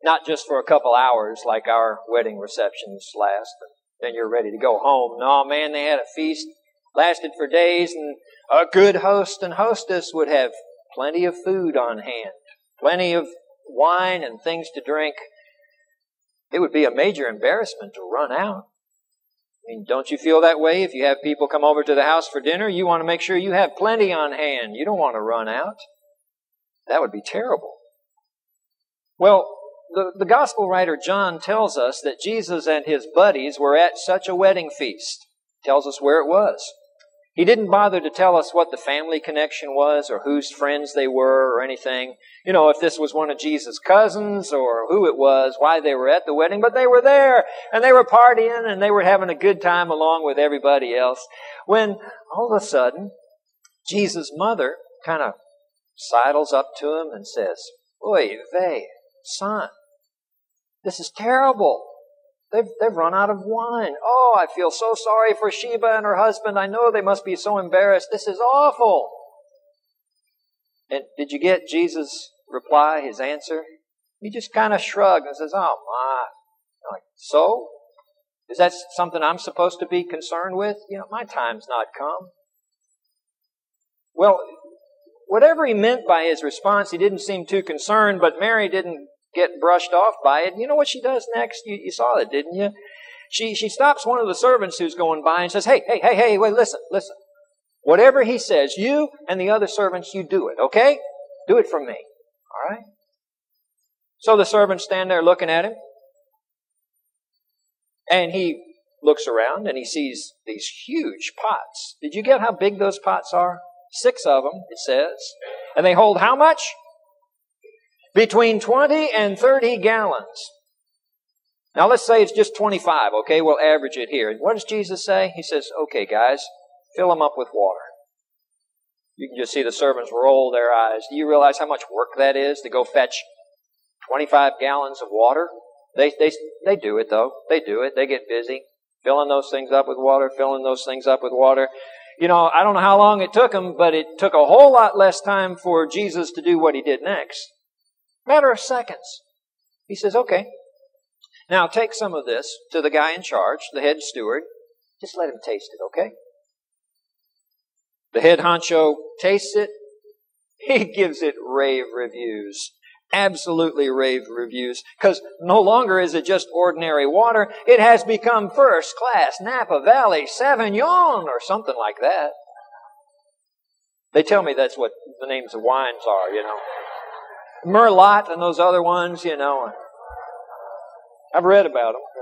Not just for a couple hours like our wedding receptions last, and then you're ready to go home. No, man, they had a feast, lasted for days, and a good host and hostess would have plenty of food on hand, plenty of wine and things to drink. It would be a major embarrassment to run out. I mean, don't you feel that way? If you have people come over to the house for dinner, you want to make sure you have plenty on hand. You don't want to run out. That would be terrible. Well, the gospel writer John tells us that Jesus and his buddies were at such a wedding feast. Tells us where it was. He didn't bother to tell us what the family connection was or whose friends they were or anything. You know, if this was one of Jesus' cousins or who it was, why they were at the wedding. But they were there and they were partying and they were having a good time along with everybody else. When all of a sudden, Jesus' mother kind of sidles up to him and says, "Oy vey, son, this is terrible. They've run out of wine. Oh, I feel so sorry for Sheba and her husband. I know they must be so embarrassed. This is awful." And did you get Jesus' reply, his answer? He just kind of shrugged and says, "Oh, my." Like, so? Is that something I'm supposed to be concerned with? You know, my time's not come. Well, whatever he meant by his response, he didn't seem too concerned, but Mary didn't get brushed off by it. You know what she does next? You saw it, didn't you? She stops one of the servants who's going by and says, hey, wait, listen. Whatever he says, you and the other servants, you do it, okay? Do it for me, all right? So the servants stand there looking at him. And he looks around and he sees these huge pots. Did you get how big those pots are? 6 of them, it says. And they hold how much? Between 20 and 30 gallons. Now let's say it's just 25, okay? We'll average it here. And what does Jesus say? He says, "Okay, guys, fill them up with water." You can just see the servants roll their eyes. Do you realize how much work that is to go fetch 25 gallons of water? They do it, though. They do it. They get busy filling those things up with water, filling those things up with water. You know, I don't know how long it took them, but it took a whole lot less time for Jesus to do what he did next. Matter of seconds. He says, "Okay, now take some of this to the guy in charge, the head steward. Just let him taste it, okay?" The head honcho tastes it. He gives it rave reviews. Absolutely rave reviews. Because no longer is it just ordinary water. It has become first class Napa Valley Sauvignon or something like that. They tell me that's what the names of wines are, you know. Merlot and those other ones, you know. I've read about them.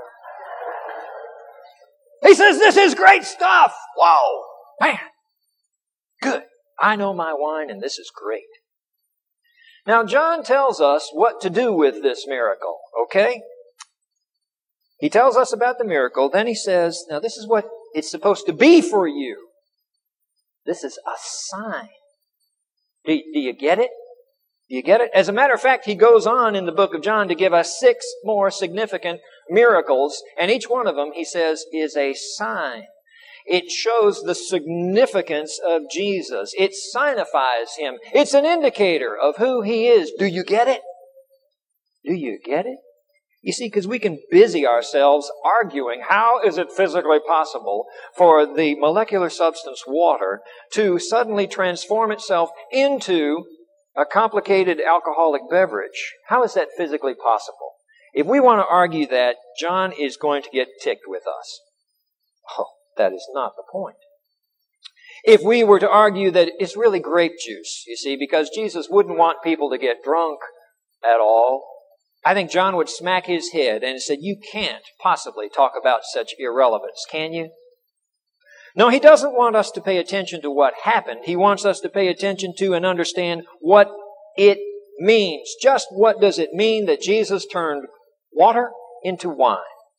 He says, "This is great stuff." Whoa, man. Good. I know my wine and this is great. Now, John tells us what to do with this miracle, okay? He tells us about the miracle. Then he says, now this is what it's supposed to be for you. This is a sign. Do you get it? Do you get it? As a matter of fact, he goes on in the book of John to give us 6 more significant miracles. And each one of them, he says, is a sign. It shows the significance of Jesus. It signifies him. It's an indicator of who he is. Do you get it? Do you get it? You see, because we can busy ourselves arguing how is it physically possible for the molecular substance water to suddenly transform itself into a complicated alcoholic beverage. How is that physically possible? If we want to argue that, John is going to get ticked with us. Oh, that is not the point. If we were to argue that it's really grape juice, you see, because Jesus wouldn't want people to get drunk at all, I think John would smack his head and said, you can't possibly talk about such irrelevance, can you? No, he doesn't want us to pay attention to what happened. He wants us to pay attention to and understand what it means. Just what does it mean that Jesus turned water into wine?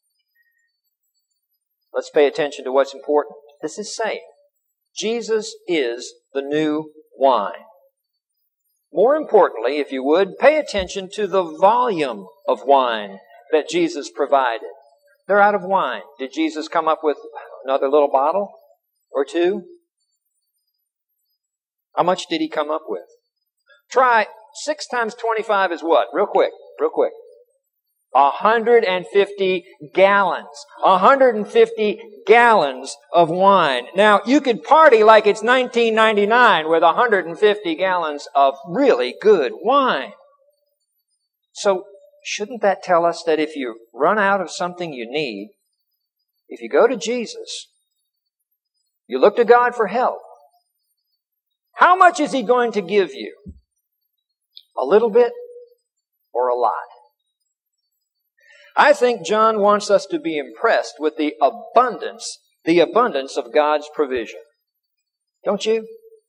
Let's pay attention to what's important. This is saying, Jesus is the new wine. More importantly, if you would, pay attention to the volume of wine that Jesus provided. They're out of wine. Did Jesus come up with another little bottle or two? How much did he come up with? Try 6 times 25 is what? Real quick. 150 gallons. 150 gallons of wine. Now, you could party like it's 1999 with 150 gallons of really good wine. So, shouldn't that tell us that if you run out of something you need, if you go to Jesus, you look to God for help, how much is He going to give you? A little bit or a lot? I think John wants us to be impressed with the abundance of God's provision. Don't you?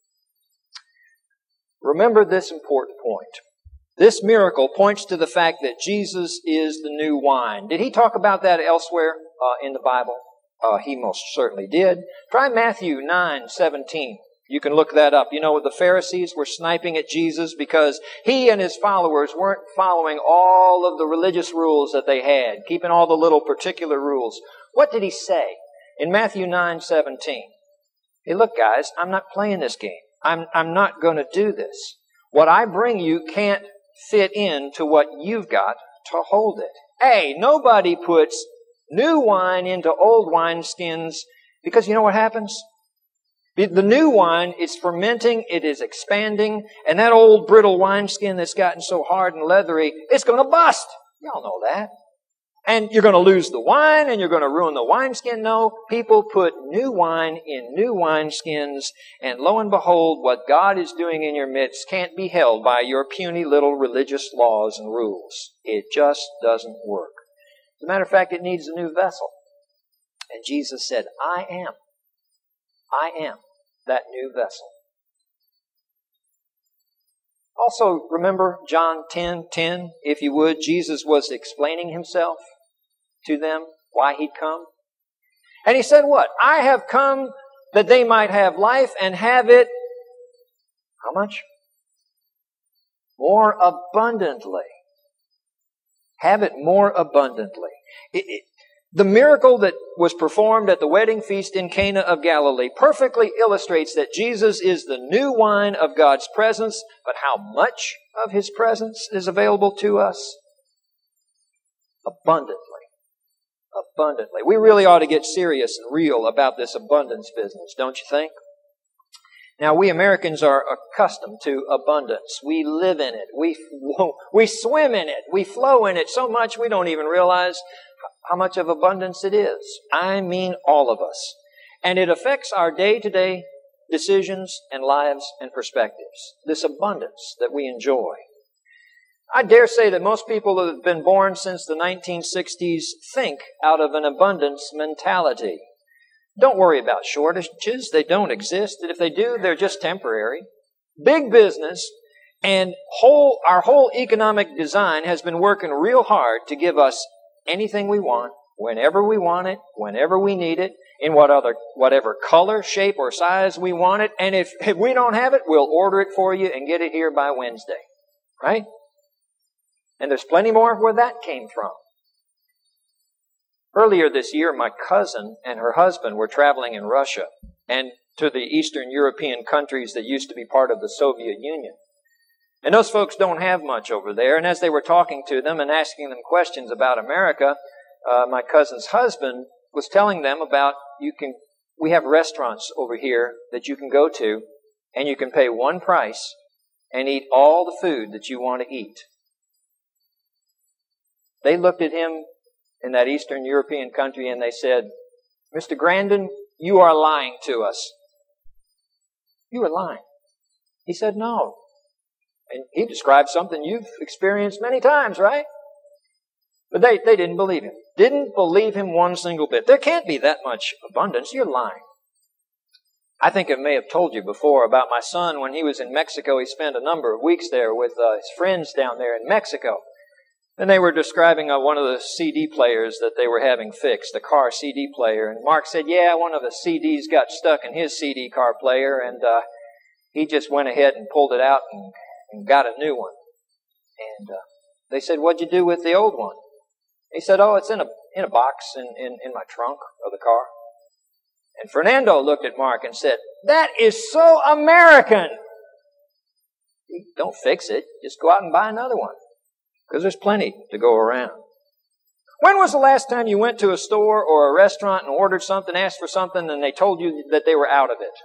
Remember this important point. This miracle points to the fact that Jesus is the new wine. Did He talk about that elsewhere in the Bible? He most certainly did. Try Matthew 9:17. You can look that up. You know, the Pharisees were sniping at Jesus because He and His followers weren't following all of the religious rules that they had, keeping all the little particular rules. What did He say? In Matthew 9:17, hey, look guys, I'm not playing this game. I'm not going to do this. What I bring you can't fit into what you've got to hold it. Hey, nobody puts new wine into old wineskins because you know what happens? The new wine is fermenting, it is expanding, and that old brittle wineskin that's gotten so hard and leathery, it's going to bust. Y'all know that. And you're going to lose the wine, and you're going to ruin the wineskin. No, people put new wine in new wineskins, and lo and behold, what God is doing in your midst can't be held by your puny little religious laws and rules. It just doesn't work. As a matter of fact, it needs a new vessel. And Jesus said, I am that new vessel. Also, remember John 10:10, if you would. Jesus was explaining Himself to them, why He'd come. And He said what? I have come that they might have life and have it, how much? More abundantly. Have it more abundantly. The miracle that was performed at the wedding feast in Cana of Galilee perfectly illustrates that Jesus is the new wine of God's presence, but how much of His presence is available to us? Abundantly. Abundantly. We really ought to get serious and real about this abundance business, don't you think? Now, we Americans are accustomed to abundance. We live in it. We swim in it. We flow in it so much we don't even realize how much of abundance it is. I mean all of us. And it affects our day-to-day decisions and lives and perspectives. This abundance that we enjoy. I dare say that most people that have been born since the 1960s think out of an abundance mentality. Don't worry about shortages. They don't exist. And if they do, they're just temporary. Big business and our whole economic design has been working real hard to give us anything we want, whenever we want it, whenever we need it, in whatever color, shape, or size we want it. And if we don't have it, we'll order it for you and get it here by Wednesday. Right? And there's plenty more where that came from. Earlier this year, my cousin and her husband were traveling in Russia and to the Eastern European countries that used to be part of the Soviet Union. And those folks don't have much over there. And as they were talking to them and asking them questions about America, my cousin's husband was telling them about, we have restaurants over here that you can go to, and you can pay one price and eat all the food that you want to eat. They looked at him in that Eastern European country and they said, Mr. Grandin, you are lying to us. You are lying. He said, no. And he described something you've experienced many times, right? But they didn't believe him. Didn't believe him one single bit. There can't be that much abundance. You're lying. I think I may have told you before about my son when he was in Mexico. He spent a number of weeks there with his friends down there in Mexico. And they were describing one of the CD players that they were having fixed, a car CD player. And Mark said, yeah, one of the CDs got stuck in his CD car player, and he just went ahead and pulled it out and got a new one. And they said, what'd you do with the old one? He said, oh, it's in a box in my trunk of the car. And Fernando looked at Mark and said, that is so American. Don't fix it. Just go out and buy another one. Because there's plenty to go around. When was the last time you went to a store or a restaurant and ordered something, asked for something, and they told you that they were out of it?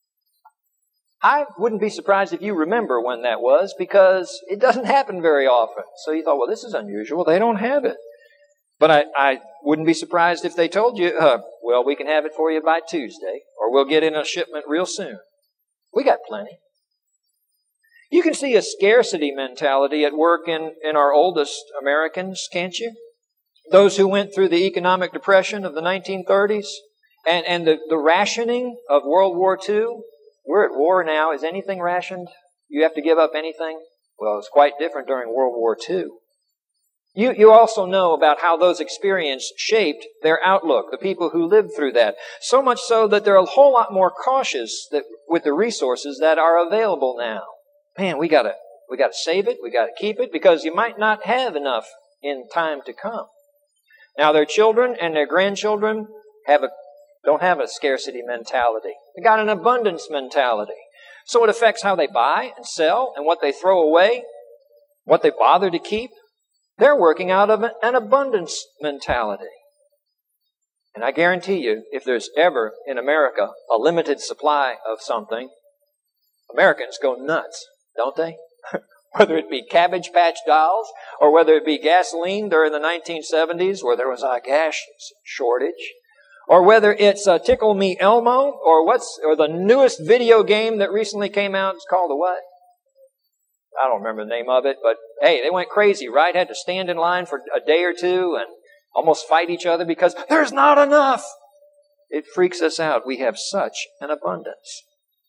I wouldn't be surprised if you remember when that was, because it doesn't happen very often. So you thought, well, this is unusual. They don't have it. But I wouldn't be surprised if they told you, well, we can have it for you by Tuesday, or we'll get in a shipment real soon. We got plenty. You can see a scarcity mentality at work in our oldest Americans, can't you? Those who went through the economic depression of the 1930s and the rationing of World War II. We're at war now. Is anything rationed? You have to give up anything? Well, it's quite different during World War II. You also know about how those experiences shaped their outlook, the people who lived through that. So much so that they're a whole lot more cautious with the resources that are available now. Man, we gotta save it, we gotta keep it, because you might not have enough in time to come. Now their children and their grandchildren don't have a scarcity mentality. They got an abundance mentality. So it affects how they buy and sell and what they throw away, what they bother to keep. They're working out of an abundance mentality. And I guarantee you, if there's ever in America a limited supply of something, Americans go nuts, don't they? Whether it be Cabbage Patch Dolls, or whether it be gasoline during the 1970s where there was a gas shortage, or whether it's Tickle Me Elmo, or the newest video game that recently came out. It's called what? I don't remember the name of it, but hey, they went crazy, right? Had to stand in line for a day or two and almost fight each other because there's not enough. It freaks us out. We have such an abundance.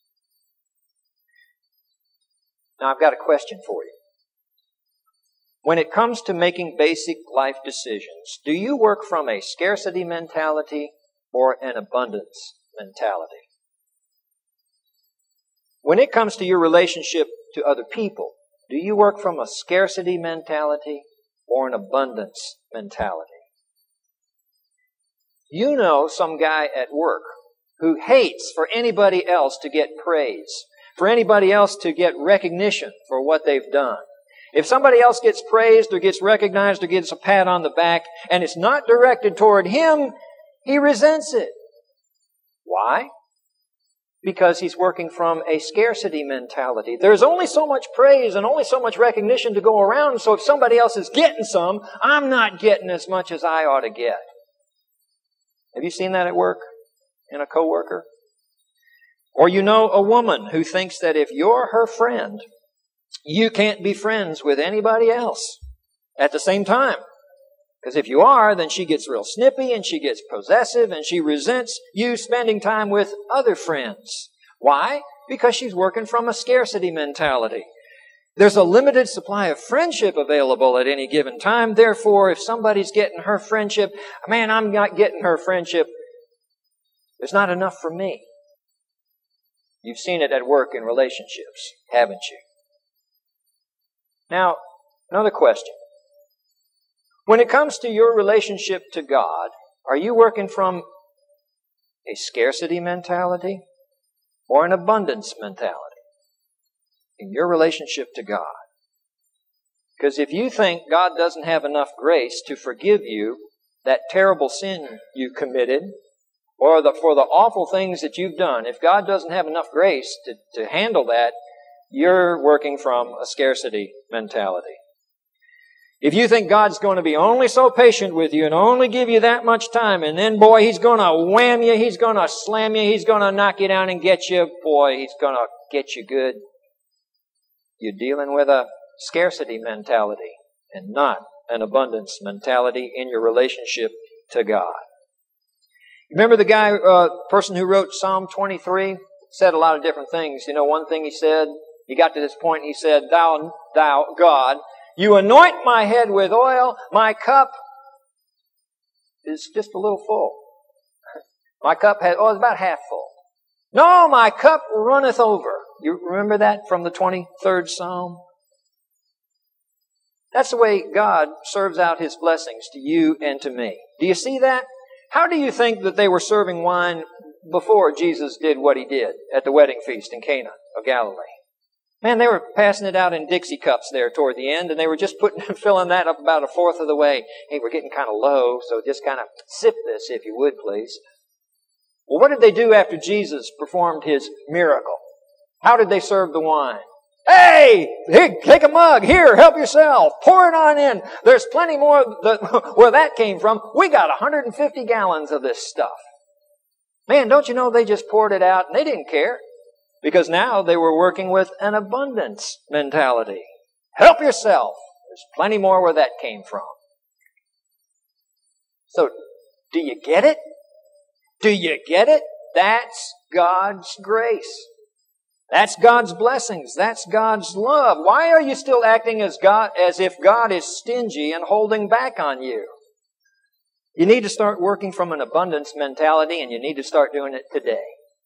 Now, I've got a question for you. When it comes to making basic life decisions, do you work from a scarcity mentality or an abundance mentality? When it comes to your relationship to other people, do you work from a scarcity mentality or an abundance mentality? You know some guy at work who hates for anybody else to get praise, for anybody else to get recognition for what they've done. If somebody else gets praised or gets recognized or gets a pat on the back and it's not directed toward him, he resents it. Why? Because he's working from a scarcity mentality. There's only so much praise and only so much recognition to go around, so if somebody else is getting some, I'm not getting as much as I ought to get. Have you seen that at work in a coworker? Or you know a woman who thinks that if you're her friend, you can't be friends with anybody else at the same time. Because if you are, then she gets real snippy and she gets possessive and she resents you spending time with other friends. Why? Because she's working from a scarcity mentality. There's a limited supply of friendship available at any given time. Therefore, if somebody's getting her friendship, man, I'm not getting her friendship. There's not enough for me. You've seen it at work in relationships, haven't you? Now, another question. When it comes to your relationship to God, are you working from a scarcity mentality or an abundance mentality in your relationship to God? Because if you think God doesn't have enough grace to forgive you that terrible sin you committed, or for the awful things that you've done, if God doesn't have enough grace to handle that, you're working from a scarcity mentality. If you think God's going to be only so patient with you and only give you that much time, and then, boy, He's going to wham you, He's going to slam you, He's going to knock you down and get you, boy, He's going to get you good, you're dealing with a scarcity mentality and not an abundance mentality in your relationship to God. Remember the person who wrote Psalm 23? Said a lot of different things. You know, one thing he said, he got to this point, he said, Thou, God, you anoint my head with oil, my cup is just a little full. My cup it's about half full. No, my cup runneth over. You remember that from the 23rd Psalm? That's the way God serves out His blessings to you and to me. Do you see that? How do you think that they were serving wine before Jesus did what He did at the wedding feast in Cana of Galilee? Man, they were passing it out in Dixie cups there toward the end, and they were just filling that up about a fourth of the way. Hey, we're getting kind of low, so just kind of sip this if you would, please. Well, what did they do after Jesus performed His miracle? How did they serve the wine? Hey, take a mug. Here, help yourself. Pour it on in. There's plenty more where that came from. We got 150 gallons of this stuff. Man, don't you know they just poured it out and they didn't care? Because now they were working with an abundance mentality. Help yourself. There's plenty more where that came from. So, do you get it? Do you get it? That's God's grace. That's God's blessings. That's God's love. Why are you still acting as if God is stingy and holding back on you? You need to start working from an abundance mentality, and you need to start doing it today.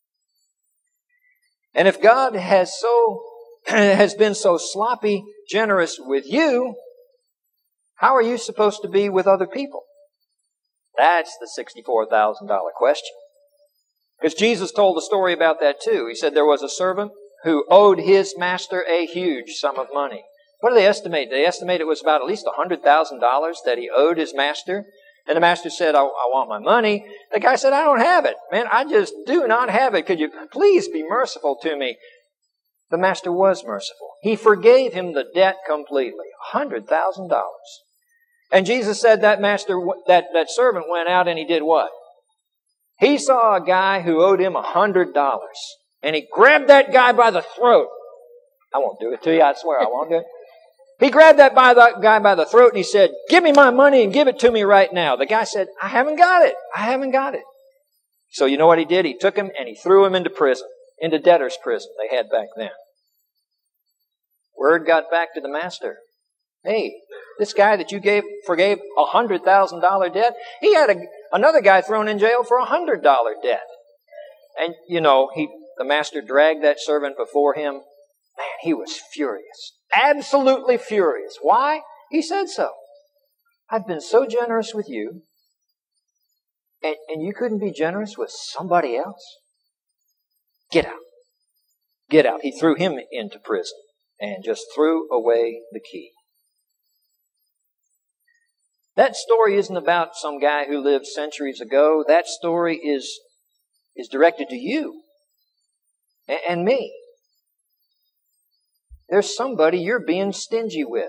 And if God has been so sloppy generous with you, how are you supposed to be with other people? That's the $64,000 question. Because Jesus told a story about that too. He said there was a servant who owed his master a huge sum of money. What do they estimate? They estimate it was about at least $100,000 that he owed his master. And the master said, I want my money. The guy said, I don't have it. Man, I just do not have it. Could you please be merciful to me? The master was merciful. He forgave him the debt completely. $100,000. And Jesus said that servant went out and he did what? He saw a guy who owed him $100. And he grabbed that guy by the throat. I won't do it to you, I swear I won't do it. He grabbed that guy by the throat and he said, give me my money and give it to me right now. The guy said, I haven't got it. I haven't got it. So you know what he did? He took him and he threw him into prison, into debtor's prison they had back then. Word got back to the master. Hey, this guy that you forgave $100,000 debt, he had another guy thrown in jail for $100 debt. And you know, the master dragged that servant before him. Man, he was furious. Absolutely furious. Why? He said so. I've been so generous with you, and you couldn't be generous with somebody else? Get out. Get out. He threw him into prison and just threw away the key. That story isn't about some guy who lived centuries ago. That story is directed to you and me. There's somebody you're being stingy with.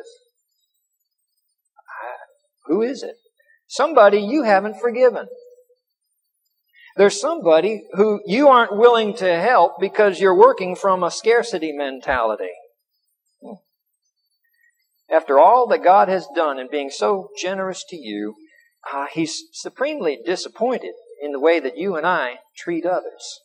Who is it? Somebody you haven't forgiven. There's somebody who you aren't willing to help because you're working from a scarcity mentality. After all that God has done in being so generous to you, He's supremely disappointed in the way that you and I treat others.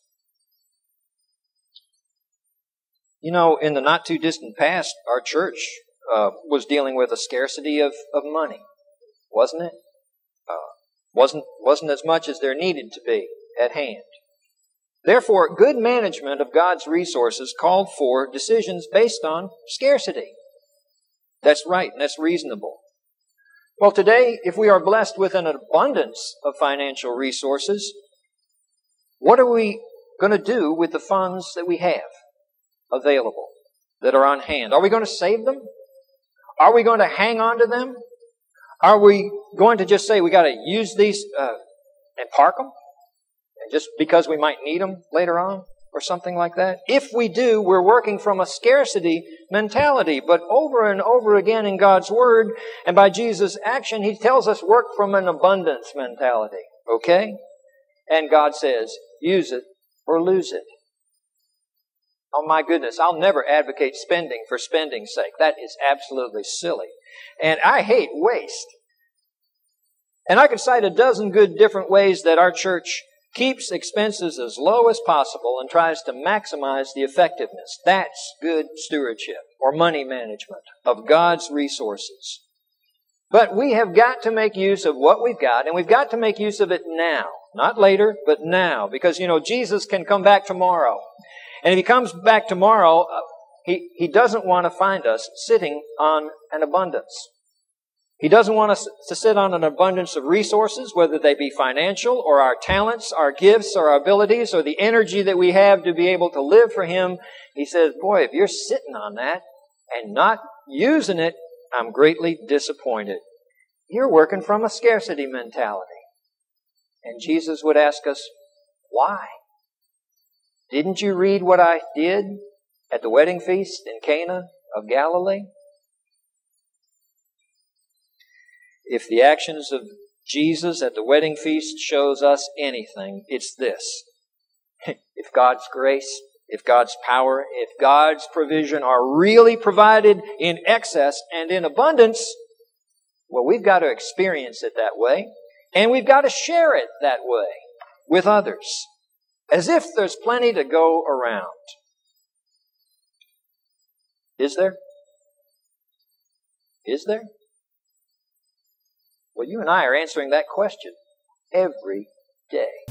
You know, in the not too distant past, our church was dealing with a scarcity of money, wasn't it? Wasn't as much as there needed to be at hand. Therefore, good management of God's resources called for decisions based on scarcity. That's right, and that's reasonable. Well, today, if we are blessed with an abundance of financial resources, what are we going to do with the funds that we have available, that are on hand? Are we going to save them? Are we going to hang on to them? Are we going to just say we got to use these and park them, and just because we might need them later on, or something like that? If we do, we're working from a scarcity mentality. But over and over again in God's Word and by Jesus' action, He tells us work from an abundance mentality. Okay? And God says, use it or lose it. Oh my goodness, I'll never advocate spending for spending's sake. That is absolutely silly. And I hate waste. And I could cite a dozen good different ways that our church keeps expenses as low as possible and tries to maximize the effectiveness. That's good stewardship or money management of God's resources. But we have got to make use of what we've got, and we've got to make use of it now. Not later, but now. Because, Jesus can come back tomorrow. And if He comes back tomorrow, He doesn't want to find us sitting on an abundance. He doesn't want us to sit on an abundance of resources, whether they be financial or our talents, our gifts, or our abilities, or the energy that we have to be able to live for Him. He says, boy, if you're sitting on that and not using it, I'm greatly disappointed. You're working from a scarcity mentality. And Jesus would ask us, why? Didn't you read what I did at the wedding feast in Cana of Galilee? If the actions of Jesus at the wedding feast shows us anything, it's this. If God's grace, if God's power, if God's provision are really provided in excess and in abundance, well, we've got to experience it that way, and we've got to share it that way with others, as if there's plenty to go around. Is there? Is there? Well, you and I are answering that question every day.